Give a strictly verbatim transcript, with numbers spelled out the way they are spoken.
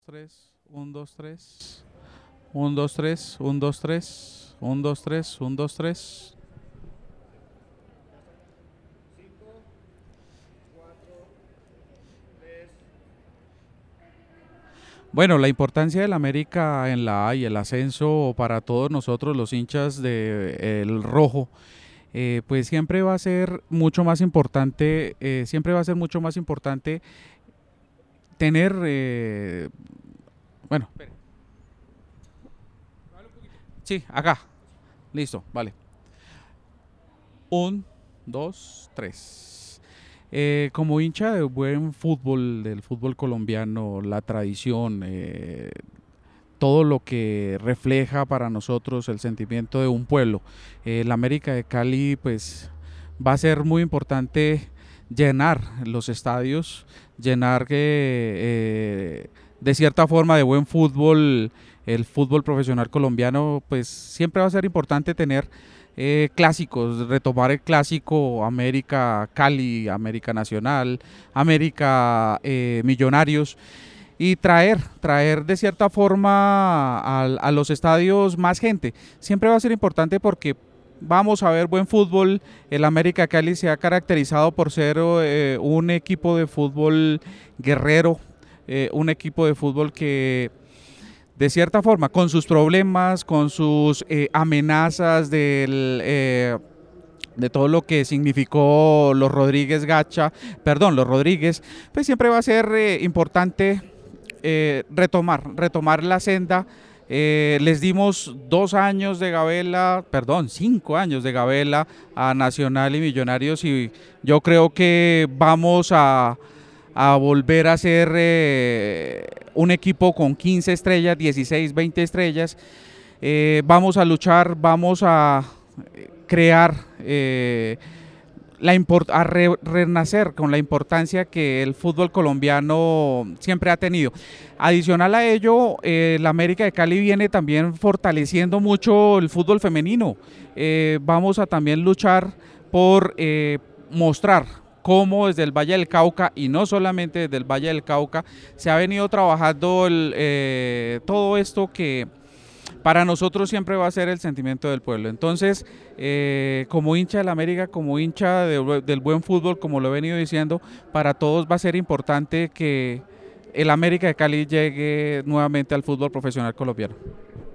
tres, un, dos, tres, un, dos, tres, un, dos, tres, un, dos, tres, un, dos, tres. Bueno, la importancia del América en la A y el ascenso para todos nosotros los hinchas del rojo, eh, pues siempre va a ser mucho más importante, eh, siempre va a ser mucho más importante tener, eh, bueno, sí, acá, listo, vale. Un, dos, tres. Eh, como hincha de buen fútbol, del fútbol colombiano, la tradición, eh, todo lo que refleja para nosotros el sentimiento de un pueblo. Eh, la América de Cali, pues, va a ser muy importante llenar los estadios, llenar que, eh, de cierta forma de buen fútbol, el fútbol profesional colombiano, pues siempre va a ser importante tener eh, clásicos, retomar el clásico América Cali, América Nacional, América eh, Millonarios y traer, traer de cierta forma a, a los estadios más gente. Siempre va a ser importante porque vamos a ver buen fútbol. El América Cali se ha caracterizado por ser eh, un equipo de fútbol guerrero, eh, un equipo de fútbol que de cierta forma, con sus problemas, con sus eh, amenazas del, eh, de todo lo que significó los Rodríguez Gacha, perdón, los Rodríguez, pues siempre va a ser eh, importante eh, retomar, retomar la senda. Eh, les dimos dos años de gabela, perdón, cinco años de gabela a Nacional y Millonarios y yo creo que vamos a, a volver a ser eh, un equipo con quince estrellas, dieciséis, veinte estrellas. Eh, vamos a luchar, vamos a crear, eh, la a re renacer con la importancia que el fútbol colombiano siempre ha tenido. Adicional a ello, eh, la América de Cali viene también fortaleciendo mucho el fútbol femenino. Eh, vamos a también luchar por eh, mostrar cómo desde el Valle del Cauca, y no solamente desde el Valle del Cauca, se ha venido trabajando el, eh, todo esto que para nosotros siempre va a ser el sentimiento del pueblo. Entonces, eh, como hincha del América, como hincha de, del buen fútbol, como lo he venido diciendo, para todos va a ser importante que el América de Cali llegue nuevamente al fútbol profesional colombiano.